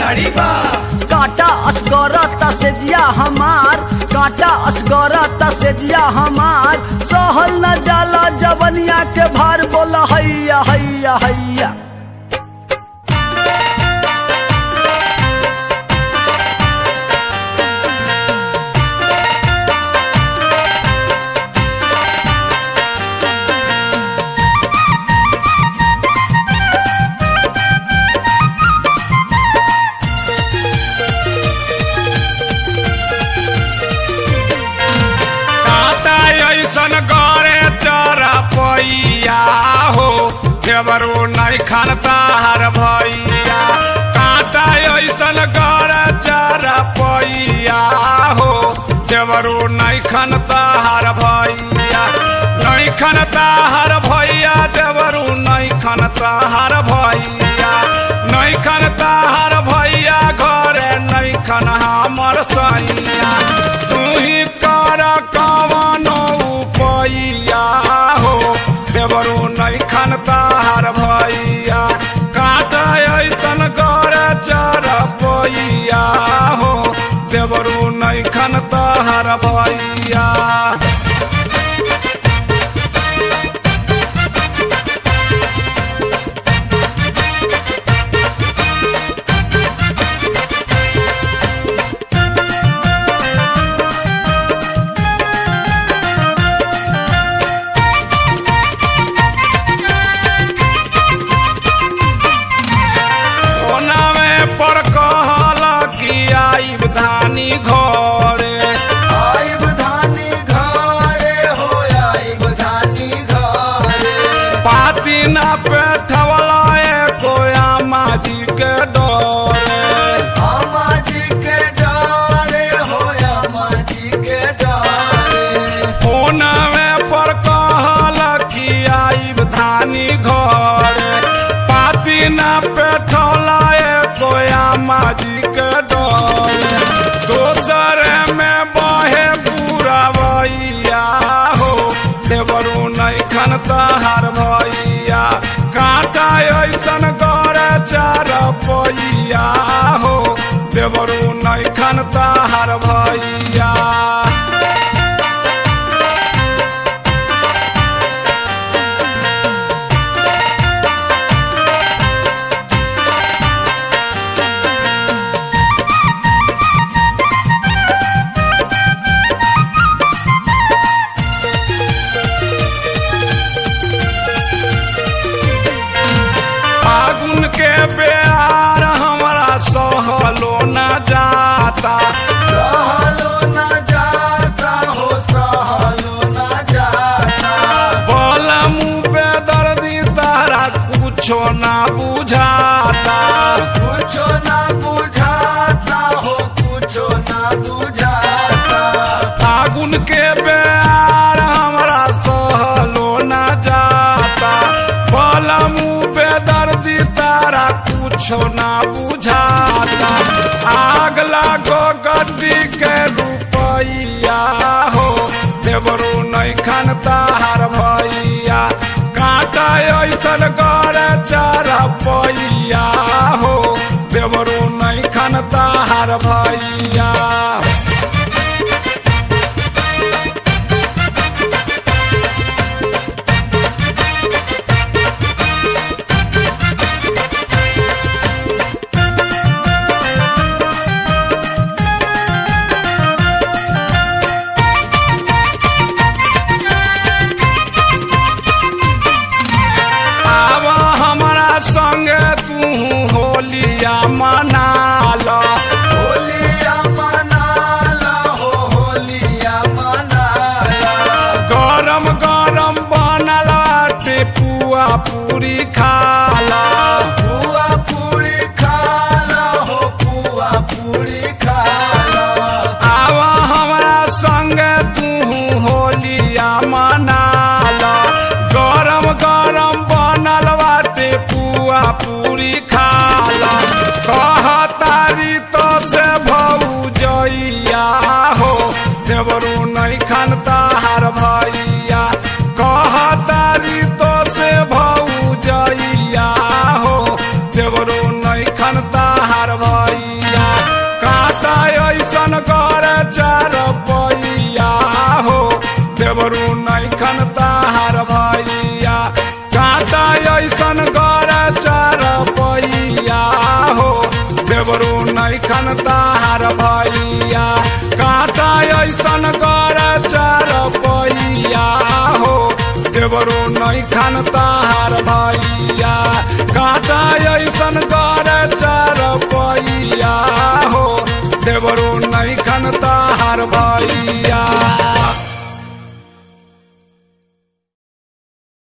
खिलाड़ी बा। काटा असगरता से जिया हमार, काटा असगरता से जिया हमार, सहल न जाला जवनिया के भार, बोला हैया हैया हैया। देवरू नहीं खानता हर भैया, काटा ऐसन गर चारा पैया हो। देवरू नहीं खानता हर भैया, नहीं खानता हर भैया, देवरू नहीं खानता हर भैया, नहीं खानता हर भैया, घरे नहीं खान हमर सैया। तू ही कर कवनो पैया हो, देवरू नहीं खानता हर भैया, काटा ऐसन गर चार पैया हो। देवरू नहीं खानता हर भैया। आइब धानी घरे, आइब धानी घरे हो, आइब धानी घरे। पाती न पेठवला एको आमा जी के डरे, आमा जी के डरे हो, आमा जी के डरे। फोन में पर कहल कि आइब धानी घरे, पाती न पेठवला एको आमा जी के दोसर में बहे पूरा भैया हो। देवरू नहीं खानता हर भैया, काटा ऐसन गर चार पैया हो। देवरू नहीं खानता हर भैया। के प्यार हमारा सहलो न जाता, सहलो न जाता हो, सहलो न जाता। बोला मुँह पे दर्दी तारा कुछो ना बुझाता, कुछो ना बुझाता हो, कुछो ना बुझाता। फागुन के प्यार हमारा सहलो न जाता, बोला मुँह पे दर्दी तारा कुछो ना बुझाता। आग लागो गड्डी के रुपैया हो। देवरू नहीं खानता हर भैया, काटा ऐसन गर चार पैया हो। देवरू नहीं खानता हर भैया। होलिया मनाला, होलिया मनाला हो, होलिया मनाला। गरम गरम बनल बाटे पुआ पूरी खाला, पुआ पूरी खाला हो, पुआ पूरी खाला। आवा हमरा संग तू होलिया मनाला, गरम गरम बनल बाटे पुआ पूरी खाला। कहतारी तो से भौजैया हो, देवरू नहीं खानता हर भैया। कहतारी तो से भौजैया हो, देवरू नहीं खानता हर भैया। देवरू नहीं खनता हार भैया काटा ऐसन कर चार पहिया हो देवरू नहीं खनता हार भैया काटा ऐसन कर चार पहिया हो देवरू नहीं खनता हार भैया।